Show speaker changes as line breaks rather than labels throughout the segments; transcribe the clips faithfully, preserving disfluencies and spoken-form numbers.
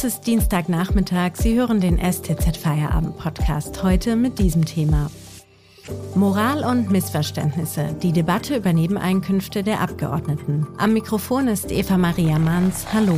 Es ist Dienstagnachmittag, Sie hören den S T Z-Feierabend-Podcast, heute mit diesem Thema. Moral und Missverständnisse, die Debatte über Nebeneinkünfte der Abgeordneten. Am Mikrofon ist Eva Maria Manns. Hallo.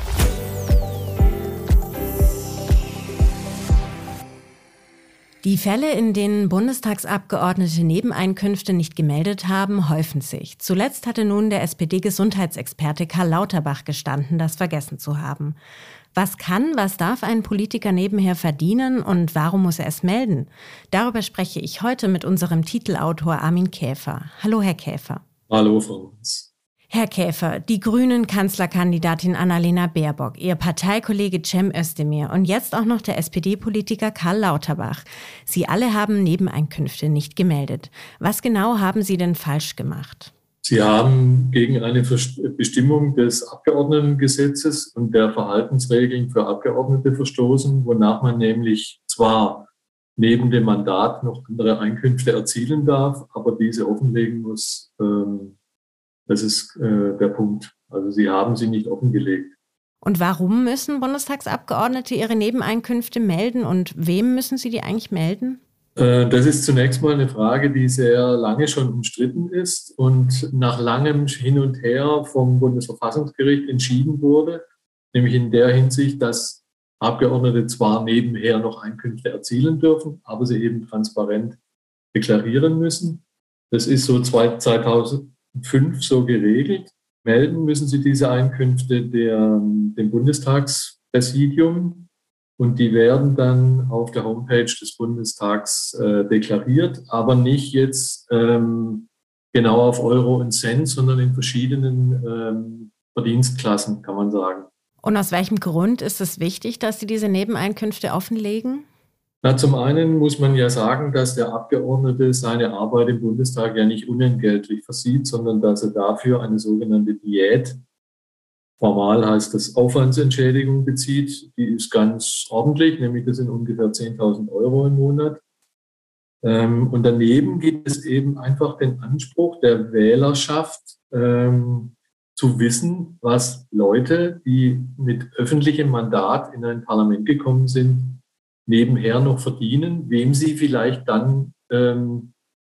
Die Fälle, in denen Bundestagsabgeordnete Nebeneinkünfte nicht gemeldet haben, häufen sich. Zuletzt hatte nun der S P D-Gesundheitsexperte Karl Lauterbach gestanden, das vergessen zu haben. Was kann, was darf ein Politiker nebenher verdienen und warum muss er es melden? Darüber spreche ich heute mit unserem Titelautor Armin Käfer. Hallo, Herr Käfer.
Hallo, Frau Manns.
Herr Käfer, die Grünen-Kanzlerkandidatin Annalena Baerbock, Ihr Parteikollege Cem Özdemir und jetzt auch noch der S P D-Politiker Karl Lauterbach. Sie alle haben Nebeneinkünfte nicht gemeldet. Was genau haben Sie denn falsch gemacht?
Sie haben gegen eine Bestimmung des Abgeordnetengesetzes und der Verhaltensregeln für Abgeordnete verstoßen, wonach man nämlich zwar neben dem Mandat noch andere Einkünfte erzielen darf, aber diese offenlegen muss. Ähm, Das ist äh, der Punkt. Also Sie haben sie nicht offengelegt.
Und warum müssen Bundestagsabgeordnete ihre Nebeneinkünfte melden und wem müssen sie die eigentlich melden?
Äh, das ist zunächst mal eine Frage, die sehr lange schon umstritten ist und nach langem Hin und Her vom Bundesverfassungsgericht entschieden wurde, nämlich in der Hinsicht, dass Abgeordnete zwar nebenher noch Einkünfte erzielen dürfen, aber sie eben transparent deklarieren müssen. Das ist so zweitausendfünf so geregelt. Melden müssen Sie diese Einkünfte der, dem Bundestagspräsidium und die werden dann auf der Homepage des Bundestags äh, deklariert, aber nicht jetzt ähm, genau auf Euro und Cent, sondern in verschiedenen ähm, Verdienstklassen, kann man sagen.
Und aus welchem Grund ist es wichtig, dass Sie diese Nebeneinkünfte offenlegen?
Na, zum einen muss man ja sagen, dass der Abgeordnete seine Arbeit im Bundestag ja nicht unentgeltlich versieht, sondern dass er dafür eine sogenannte Diät, formal heißt das Aufwandsentschädigung, bezieht. Die ist ganz ordentlich, nämlich das sind ungefähr zehntausend Euro im Monat. Und daneben gibt es eben einfach den Anspruch der Wählerschaft, zu wissen, was Leute, die mit öffentlichem Mandat in ein Parlament gekommen sind, nebenher noch verdienen, wem sie vielleicht dann ähm,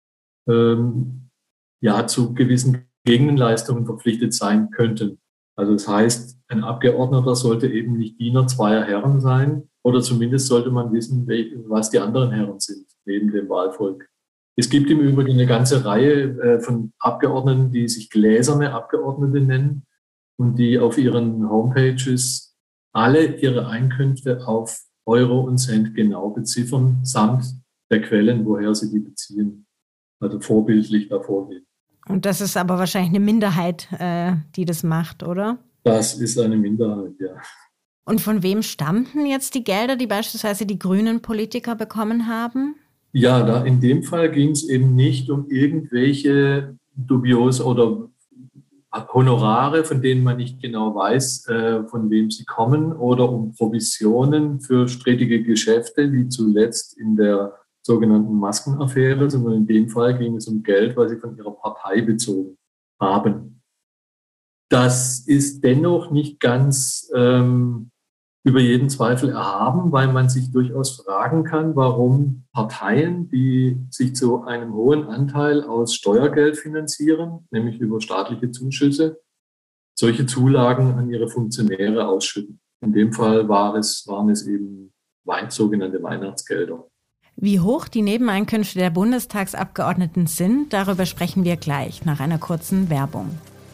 ähm, ja zu gewissen Gegenleistungen verpflichtet sein könnten. Also das heißt, ein Abgeordneter sollte eben nicht Diener zweier Herren sein oder zumindest sollte man wissen, was die anderen Herren sind neben dem Wahlvolk. Es gibt im Übrigen eine ganze Reihe äh, von Abgeordneten, die sich gläserne Abgeordnete nennen und die auf ihren Homepages alle ihre Einkünfte auf Euro und Cent genau beziffern, samt der Quellen, woher sie die beziehen. Also vorbildlich da vorgehen.
Und das ist aber wahrscheinlich eine Minderheit, äh, die das macht, oder?
Das ist eine Minderheit, ja.
Und von wem stammten jetzt die Gelder, die beispielsweise die grünen Politiker bekommen haben?
Ja, da in dem Fall ging es eben nicht um irgendwelche dubios oder Honorare, von denen man nicht genau weiß, äh, von wem sie kommen, oder um Provisionen für strittige Geschäfte, wie zuletzt in der sogenannten Maskenaffäre, sondern in dem Fall ging es um Geld, was sie von ihrer Partei bezogen haben. Das ist dennoch nicht ganz ähm, über jeden Zweifel erhaben, weil man sich durchaus fragen kann, warum Parteien, die sich zu einem hohen Anteil aus Steuergeld finanzieren, nämlich über staatliche Zuschüsse, solche Zulagen an ihre Funktionäre ausschütten. In dem Fall war es, waren es eben sogenannte Weihnachtsgelder.
Wie hoch die Nebeneinkünfte der Bundestagsabgeordneten sind, darüber sprechen wir gleich nach einer kurzen Werbung.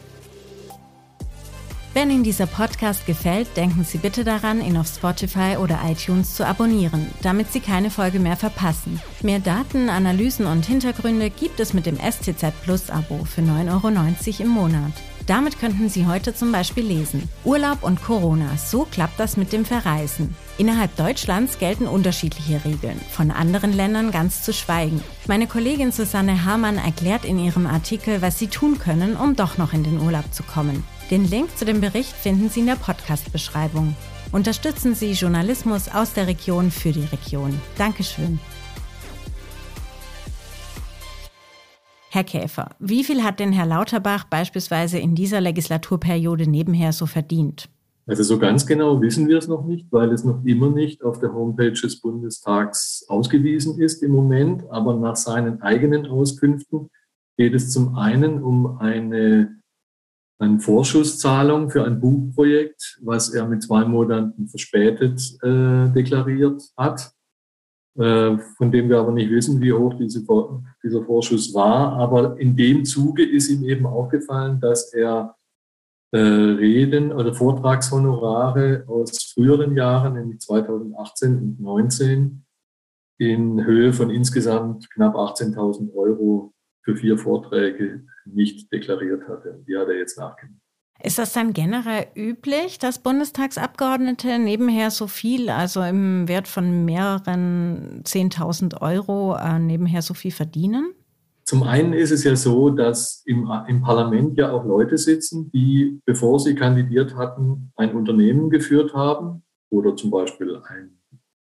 Wenn Ihnen dieser Podcast gefällt, denken Sie bitte daran, ihn auf Spotify oder iTunes zu abonnieren, damit Sie keine Folge mehr verpassen. Mehr Daten, Analysen und Hintergründe gibt es mit dem S T Z Plus Abo für neun Euro neunzig im Monat. Damit könnten Sie heute zum Beispiel lesen: Urlaub und Corona, so klappt das mit dem Verreisen. Innerhalb Deutschlands gelten unterschiedliche Regeln, von anderen Ländern ganz zu schweigen. Meine Kollegin Susanne Hamann erklärt in ihrem Artikel, was Sie tun können, um doch noch in den Urlaub zu kommen. Den Link zu dem Bericht finden Sie in der Podcast-Beschreibung. Unterstützen Sie Journalismus aus der Region für die Region. Dankeschön. Herr Käfer, wie viel hat denn Herr Lauterbach beispielsweise in dieser Legislaturperiode nebenher so verdient?
Also so ganz genau wissen wir es noch nicht, weil es noch immer nicht auf der Homepage des Bundestags ausgewiesen ist im Moment. Aber nach seinen eigenen Auskünften geht es zum einen um eine, eine Vorschusszahlung für ein Buchprojekt, was er mit zwei Monaten verspätet äh, deklariert hat, äh, von dem wir aber nicht wissen, wie hoch diese, dieser Vorschuss war. Aber in dem Zuge ist ihm eben aufgefallen, dass er Reden oder Vortragshonorare aus früheren Jahren, nämlich zweitausendachtzehn und neunzehn, in Höhe von insgesamt knapp achtzehntausend Euro für vier Vorträge nicht deklariert hatte. Die hat er jetzt nachgewiesen.
Ist das dann generell üblich, dass Bundestagsabgeordnete nebenher so viel, also im Wert von mehreren zehntausend Euro, äh, nebenher so viel verdienen?
Zum einen ist es ja so, dass im, im Parlament ja auch Leute sitzen, die, bevor sie kandidiert hatten, ein Unternehmen geführt haben oder zum Beispiel einen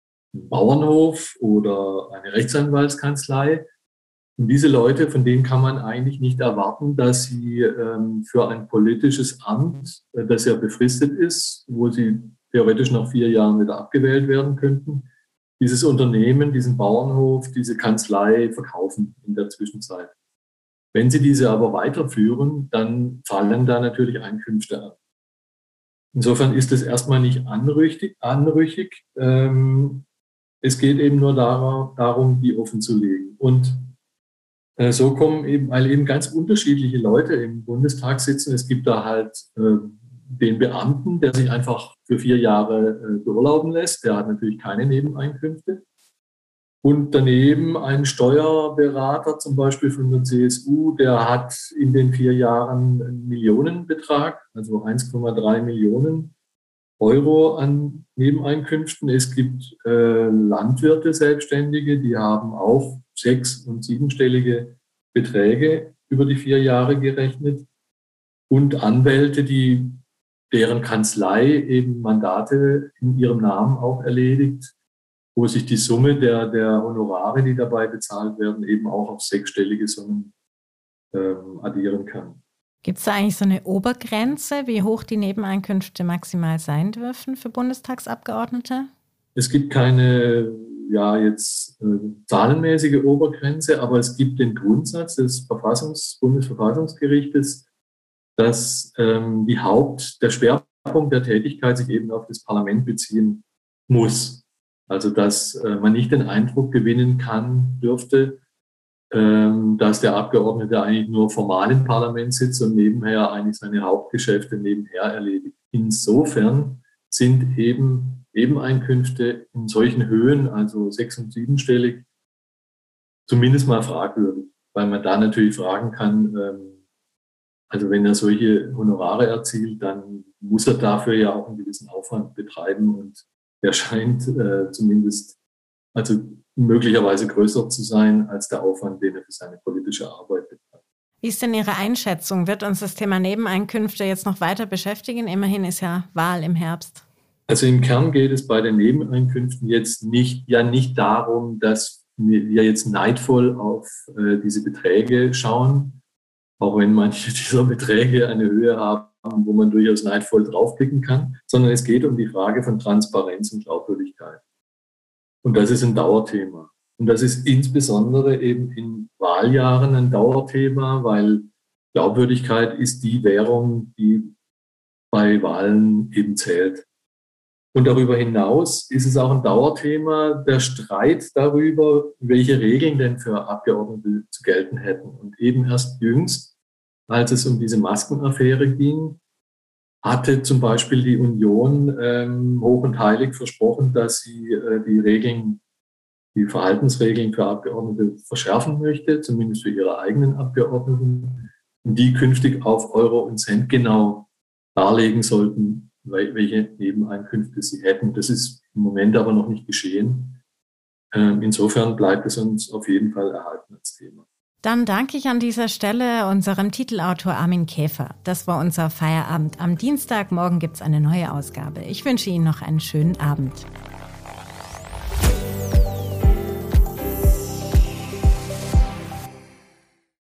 Bauernhof oder eine Rechtsanwaltskanzlei. Und diese Leute, von denen kann man eigentlich nicht erwarten, dass sie ähm, für ein politisches Amt, äh, das ja befristet ist, wo sie theoretisch nach vier Jahren wieder abgewählt werden könnten, dieses Unternehmen, diesen Bauernhof, diese Kanzlei verkaufen in der Zwischenzeit. Wenn sie diese aber weiterführen, dann fallen da natürlich Einkünfte an. Insofern ist es erstmal nicht anrüchig. anrüchig. Ähm, es geht eben nur darum, darum, die offen zu legen. Und äh, so kommen eben, weil eben ganz unterschiedliche Leute im Bundestag sitzen. Es gibt da halt äh, den Beamten, der sich einfach für vier Jahre äh, beurlauben lässt. Der hat natürlich keine Nebeneinkünfte. Und daneben ein Steuerberater, zum Beispiel von der C S U, der hat in den vier Jahren einen Millionenbetrag, also eins Komma drei Millionen Euro an Nebeneinkünften. Es gibt äh, Landwirte, Selbstständige, die haben auch sechs- und siebenstellige Beträge über die vier Jahre gerechnet. Und Anwälte, die deren Kanzlei eben Mandate in ihrem Namen auch erledigt, wo sich die Summe der, der Honorare, die dabei bezahlt werden, eben auch auf sechsstellige Summen ähm, addieren kann.
Gibt es da eigentlich so eine Obergrenze, wie hoch die Nebeneinkünfte maximal sein dürfen für Bundestagsabgeordnete?
Es gibt keine, ja, jetzt äh, zahlenmäßige Obergrenze, aber es gibt den Grundsatz des Verfassungs-, Bundesverfassungsgerichtes, dass ähm, die Haupt-, der Schwerpunkt der Tätigkeit sich eben auf das Parlament beziehen muss. Also dass äh, man nicht den Eindruck gewinnen kann, dürfte, ähm, dass der Abgeordnete eigentlich nur formal im Parlament sitzt und nebenher eigentlich seine Hauptgeschäfte nebenher erledigt. Insofern sind eben Nebeneinkünfte in solchen Höhen, also sechs- und siebenstellig, zumindest mal fragwürdig, weil man da natürlich fragen kann, ähm, also wenn er solche Honorare erzielt, dann muss er dafür ja auch einen gewissen Aufwand betreiben und der scheint äh, zumindest also möglicherweise größer zu sein als der Aufwand, den er für seine politische Arbeit betreibt.
Wie ist denn Ihre Einschätzung? Wird uns das Thema Nebeneinkünfte jetzt noch weiter beschäftigen? Immerhin ist ja Wahl im Herbst.
Also im Kern geht es bei den Nebeneinkünften jetzt nicht, ja nicht darum, dass wir jetzt neidvoll auf äh, diese Beträge schauen, auch wenn manche dieser Beträge eine Höhe haben, wo man durchaus neidvoll draufklicken kann, sondern es geht um die Frage von Transparenz und Glaubwürdigkeit. Und das ist ein Dauerthema. Und das ist insbesondere eben in Wahljahren ein Dauerthema, weil Glaubwürdigkeit ist die Währung, die bei Wahlen eben zählt. Und darüber hinaus ist es auch ein Dauerthema der Streit darüber, welche Regeln denn für Abgeordnete zu gelten hätten. Und eben erst jüngst, als es um diese Maskenaffäre ging, hatte zum Beispiel die Union ähm, hoch und heilig versprochen, dass sie äh, die Regeln, die Verhaltensregeln für Abgeordnete verschärfen möchte, zumindest für ihre eigenen Abgeordneten, und die künftig auf Euro und Cent genau darlegen sollten, welche Nebeneinkünfte sie hätten. Das ist im Moment aber noch nicht geschehen. Ähm, insofern bleibt es uns auf jeden Fall erhalten als Thema.
Dann danke ich an dieser Stelle unserem Titelautor Armin Käfer. Das war unser Feierabend am Dienstag. Morgen gibt es eine neue Ausgabe. Ich wünsche Ihnen noch einen schönen Abend.